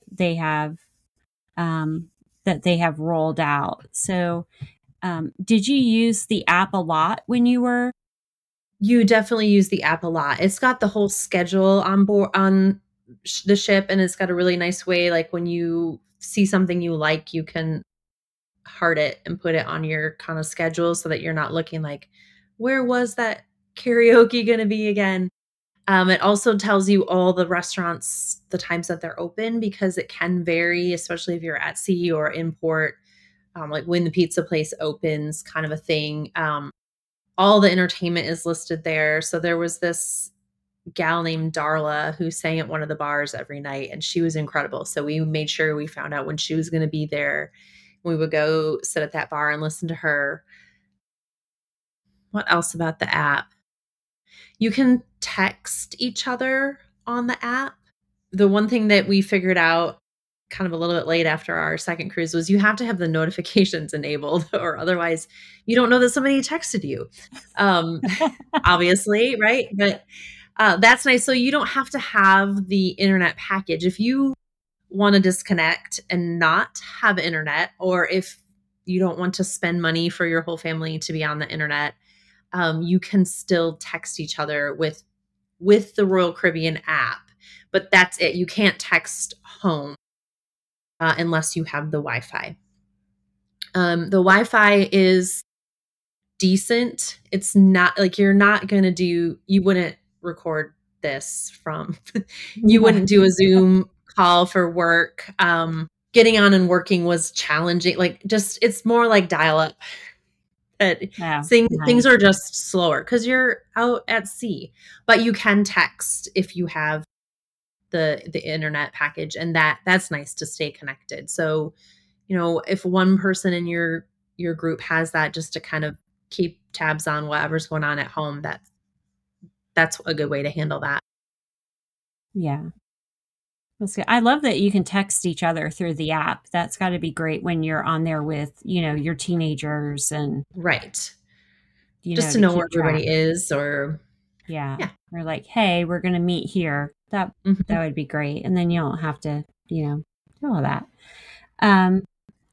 that they have rolled out. So, did you use the app a lot when you were? You definitely use the app a lot. It's got the whole schedule on board on the ship, and it's got a really nice way. Like when you see something you like, you can heart it and put it on your kind of schedule so that you're not looking like, where was that karaoke going to be again? It also tells you all the restaurants, the times that they're open, because it can vary, especially if you're at sea or in port, like when the pizza place opens, kind of a thing. All the entertainment is listed there. So there was this gal named Darla who sang at one of the bars every night, and she was incredible. So we made sure we found out when she was going to be there. We would go sit at that bar and listen to her. What else about the app? You can text each other on the app. The one thing that we figured out kind of a little bit late after our second cruise was you have to have the notifications enabled, or otherwise you don't know that somebody texted you. Um, obviously, right? But that's nice. So you don't have to have the internet package. If you want to disconnect and not have internet, or if you don't want to spend money for your whole family to be on the internet, you can still text each other with the Royal Caribbean app. But that's it. You can't text home unless you have the Wi-Fi. The Wi-Fi is decent. It's not like you wouldn't record this from, you Yeah. wouldn't do a Zoom call for work. Getting on and working was challenging. Like just, it's more like dial up. But Yeah. things Nice. are just slower because you're out at sea. But you can text if you have the internet package, and that's nice to stay connected. So, if one person in your group has that, just to kind of keep tabs on whatever's going on at home, that's a good way to handle that. Yeah. That's good. I love that you can text each other through the app. That's got to be great when you're on there with, your teenagers and, Right. Just to to know where keep track. everybody is, or Yeah. yeah. We're like, hey, we're going to meet here. That Mhm. would be great. And then you don't have to, do all that. Um,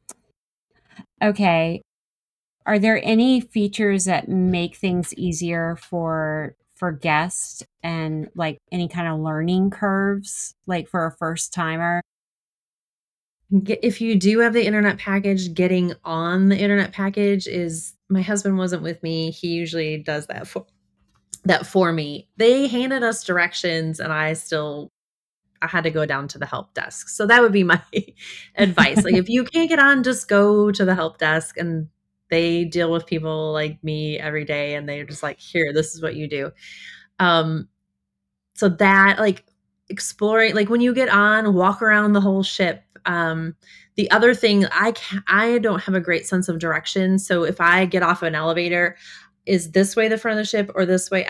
okay. Are there any features that make things easier for guests, and like any kind of learning curves, like for a first timer? If you do have the internet package, getting on the internet package is my husband wasn't with me. He usually does that for me. They handed us directions and I had to go down to the help desk. So that would be my advice. Like if you can't get on, just go to the help desk, and they deal with people like me every day and they're just like, here, this is what you do. Um so that, like, exploring, like when you get on, walk around the whole ship. The other thing, I don't have a great sense of direction. So if I get off an elevator, is this way the front of the ship or this way?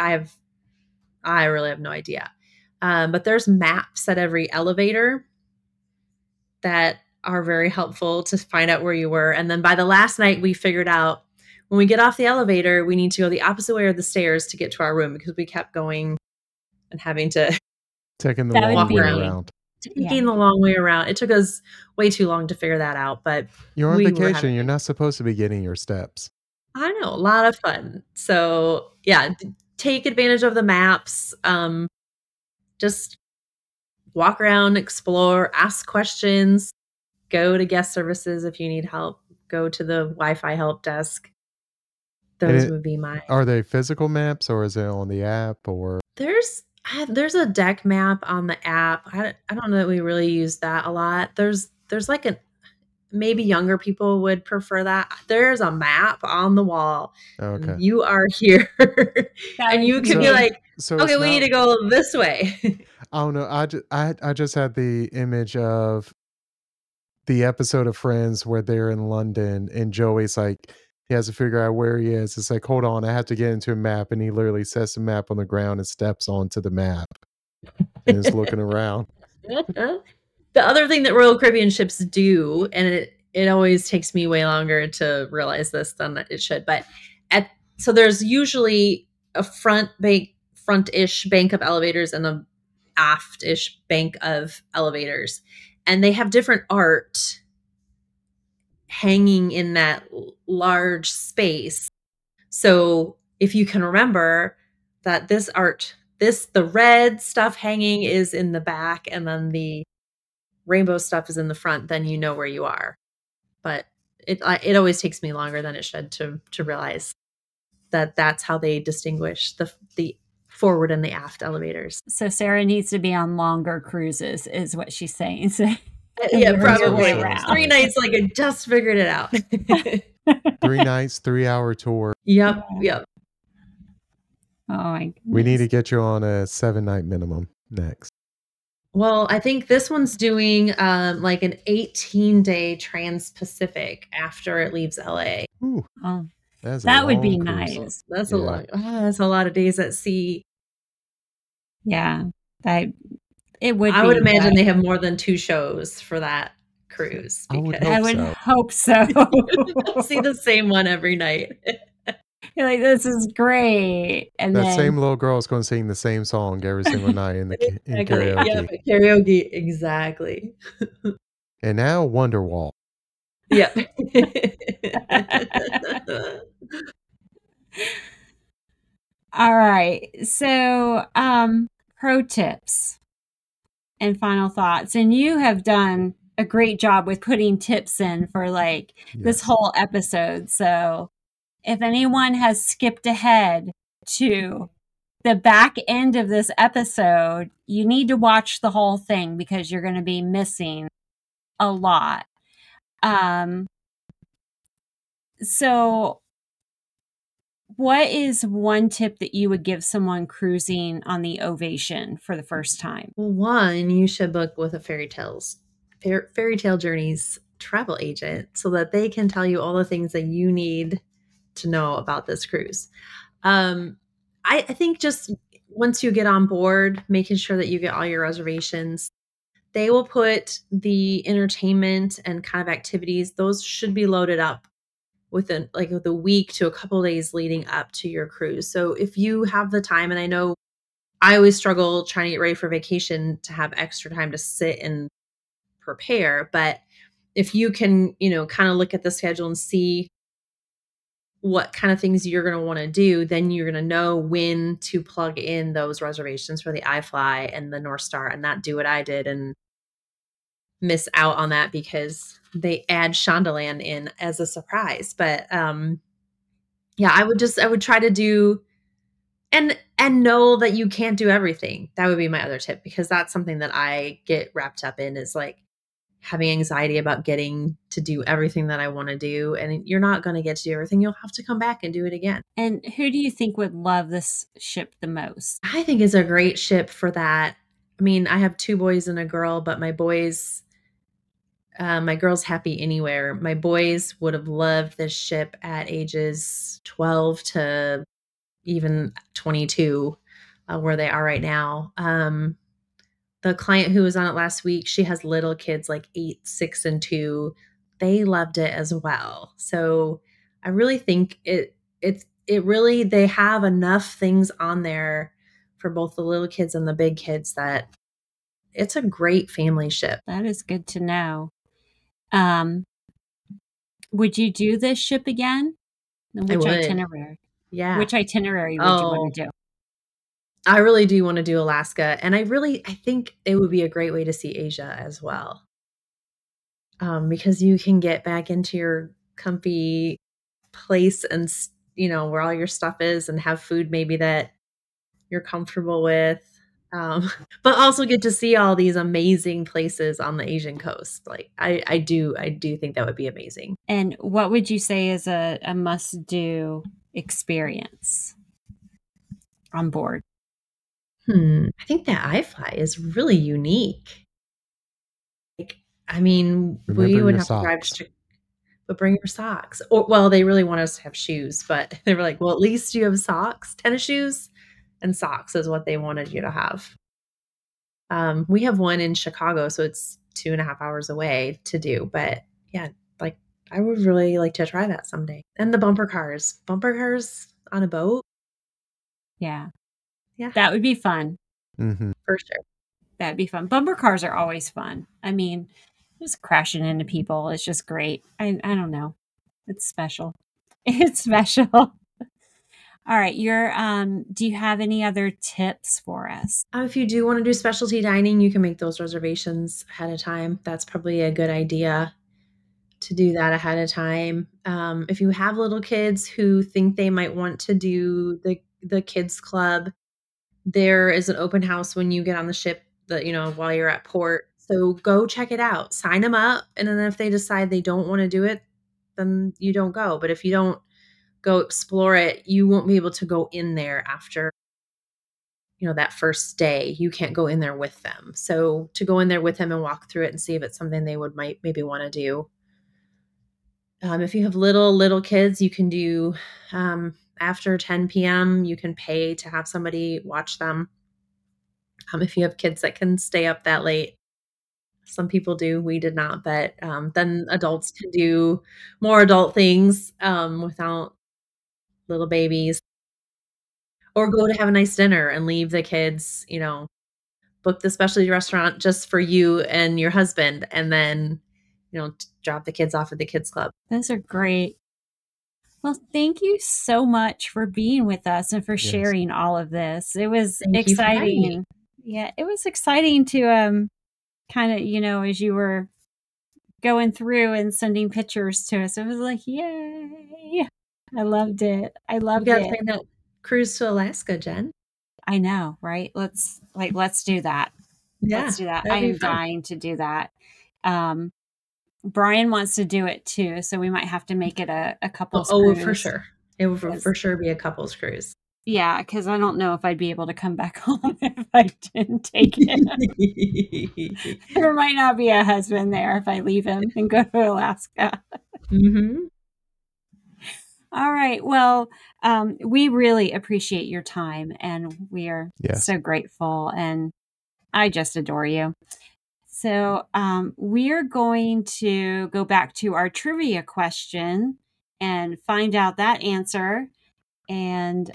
I really have no idea. But there's maps at every elevator that are very helpful to find out where you were. And then by the last night, we figured out when we get off the elevator, we need to go the opposite way of the stairs to get to our room, because we kept going and having to Taking the That would long way be- around. taking the long way around. It took us way too long to figure that out, but You're on we were vacation. having- You're not supposed to be getting your steps. I know, a lot of fun. So yeah, take advantage of the maps. Just walk around, explore, ask questions, go to guest services if you need help, go to the Wi-Fi help desk. Those would be my. Are they physical maps or is it on the app or? There's a deck map on the app. I don't know that we really use that a lot. There's like maybe younger people would prefer that. There's a map on the wall. Okay. You are here. And you can be like, okay, we need to go this way. I don't know. I just had the image of the episode of Friends where they're in London and Joey's like, he has to figure out where he is. It's like, hold on, I have to get into a map. And he literally sets the map on the ground and steps onto the map and is looking around. The other thing that Royal Caribbean ships do, and it always takes me way longer to realize this than it should, but so there's usually a front-ish bank of elevators and a aft-ish bank of elevators, and they have different art hanging in that large space. So if you can remember that this art, the red stuff hanging is in the back and then the rainbow stuff is in the front, then you know where you are. But it always takes me longer than it should to realize that that's how they distinguish the forward and the aft elevators. So Sarah needs to be on longer cruises, is what she's saying. So yeah, probably 3 nights. Like I just figured it out. 3 nights, 3-hour tour. Yep. Oh my goodness. We need to get you on a 7-night minimum next. Well, I think this one's doing like an 18-day Trans-Pacific after it leaves LA. Ooh, Oh, that's that would be cruise. nice. That's a lot. That's a lot of days at sea. Yeah, it would. I would imagine they have more than 2 shows for that cruise. I would hope so. See the same one every night. You're like, this is great. And that then, same little girl is going to sing the same song every single night in karaoke. Yeah, karaoke, exactly. And now Wonderwall. Yep. All right. So, pro tips and final thoughts. And you have done a great job with putting tips in for like this whole episode. So if anyone has skipped ahead to the back end of this episode, you need to watch the whole thing because you're going to be missing a lot. So what is one tip that you would give someone cruising on the Ovation for the first time? Well, one, you should book with a Fairy Tale Journeys travel agent so that they can tell you all the things that you need to know about this cruise. I think just once you get on board, making sure that you get all your reservations, they will put the entertainment and kind of activities, those should be loaded up within like the week to a couple days leading up to your cruise. So if you have the time, and I know I always struggle trying to get ready for vacation to have extra time to sit and prepare, but if you can, kind of look at the schedule and see what kind of things you're going to want to do, then you're going to know when to plug in those reservations for the iFly and the North Star and not do what I did and miss out on that because they add Shondaland in as a surprise. But yeah, I would try to do and know that you can't do everything. That would be my other tip, because that's something that I get wrapped up in, is like having anxiety about getting to do everything that I want to do. And you're not going to get to do everything. You'll have to come back and do it again. And who do you think would love this ship the most? I think it's a great ship for that. I mean, I have 2 boys and a girl, but my boys, my girl's happy anywhere. My boys would have loved this ship at ages 12 to even 22, where they are right now. The client who was on it last week, she has little kids like 8, 6, and 2. They loved it as well. So I really think it really, they have enough things on there for both the little kids and the big kids that it's a great family ship. That is good to know. Would you do this ship again? I Which would. itinerary? Yeah. Which itinerary would you want to do? I really do want to do Alaska, and I think it would be a great way to see Asia as well. Because you can get back into your comfy place and where all your stuff is, and have food maybe that you're comfortable with. But also get to see all these amazing places on the Asian coast. Like I do think that would be amazing. And what would you say is a must-do experience on board? I think that iFly is really unique. Like, I mean, we Remember would your have to drive socks. but bring your socks. Or, well, they really want us to have shoes, but they were like, well, at least you have socks. Tennis shoes and socks is what they wanted you to have. We have one in Chicago, so it's 2.5 hours away to do. But yeah, like I would really like to try that someday. And the bumper cars on a boat. Yeah. Yeah, That would be fun. Mhm. for sure. That'd be fun. Bumper cars are always fun. I mean, just crashing into people is just great. I don't know. It's special. It's special. All right, do you have any other tips for us? If you do want to do specialty dining, you can make those reservations ahead of time. That's probably a good idea to do that ahead of time. If you have little kids who think they might want to do the kids club, there is an open house when you get on the ship, while you're at port. So go check it out, sign them up, and then if they decide they don't want to do it, then you don't go. But if you don't go explore it, you won't be able to go in there after that first day. You can't go in there with them. So to go in there with them and walk through it and see if it's something they might maybe want to do. If you have little kids, you can do after 10 p.m. You can pay to have somebody watch them. If you have kids that can stay up that late, some people do. We did not, but then adults can do more adult things without little babies, or go to have a nice dinner and leave the kids. Book the specialty restaurant just for you and your husband, and then drop the kids off at the kids club. Those are great. Well, thank you so much for being with us and for Yes. sharing all of this. It was Thank you for inviting me. exciting. Yeah, it was exciting to kind of, as you were going through and sending pictures to us, it was like, yay. I loved it. I You loved got to it. plan that cruise to Alaska, Jen. I know, right? Let's do that. Yeah, Let's do that. I that'd be am fun. dying to do that. Brian wants to do it too, so we might have to make it a couple's cruise. For sure. It would for sure be a couple's cruise. Yeah, because I don't know if I'd be able to come back home if I didn't take it. There might not be a husband there if I leave him and go to Alaska. All right. Well, we really appreciate your time, and we are Yes. so grateful, and I just adore you. So we're going to go back to our trivia question and find out that answer. And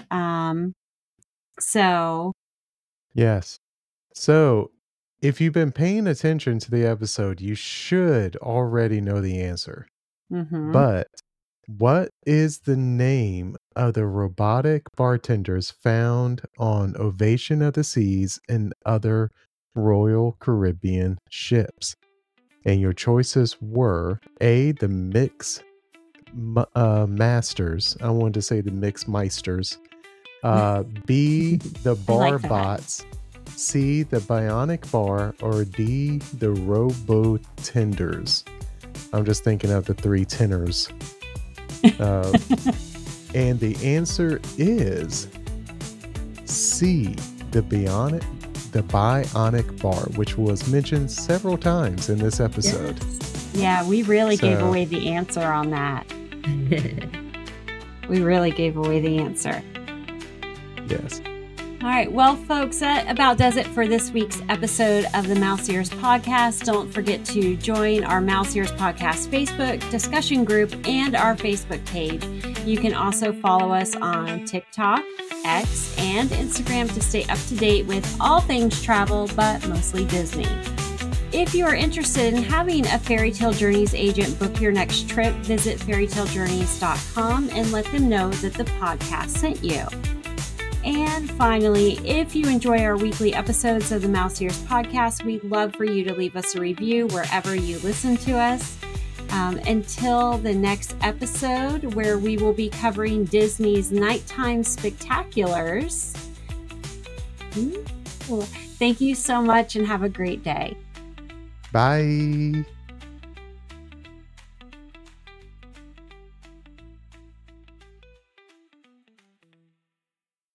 Yes. So, if you've been paying attention to the episode, you should already know the answer. mhm. But what is the name of the robotic bartenders found on Ovation of the Seas and other Royal Caribbean ships? And your choices were A, the Mix Masters. I wanted to say the Mix Meisters. B, the I Bar like that. Bots. C, the Bionic Bar. Or D, the Robo Tenders. I'm just thinking of the three tenors. And the answer is C, the Bionic Bar, which was mentioned several times in this episode. Yeah, we really gave So- away the answer on that. We really gave away the answer. Yes. All right. Well, folks, that about does it for this week's episode of the Mouse Ears Podcast. Don't forget to join our Mouse Ears Podcast Facebook discussion group and our Facebook page. You can also follow us on TikTok, X, and Instagram to stay up to date with all things travel, but mostly Disney. If you are interested in having a Fairy Tale Journeys agent book your next trip, visit fairytalejourneys.com and let them know that the podcast sent you. And finally, if you enjoy our weekly episodes of the Mouse Ears Podcast, we'd love for you to leave us a review wherever you listen to us. Until the next episode, where we will be covering Disney's nighttime spectaculars. Thank you so much and have a great day. Bye.